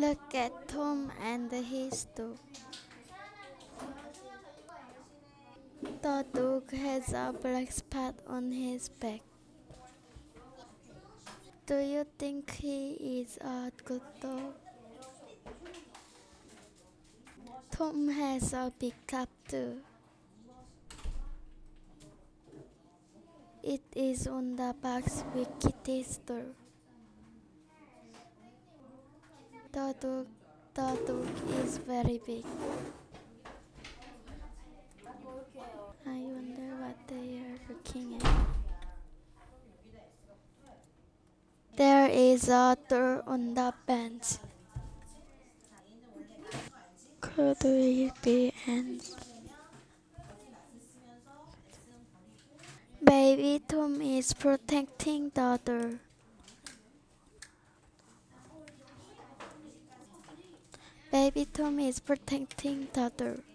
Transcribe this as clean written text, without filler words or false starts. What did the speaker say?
Look at Tom and his dog. The dog has a black spot on his back. Do you think he is a good dog? Tom has a big cup too. It is on the box with Kitty store. The dog, the dog is very big. I wonder what they are looking at. There is a door on the bench. Could it be ants? Baby Tom is protecting the door. Baby Tom is protecting the door.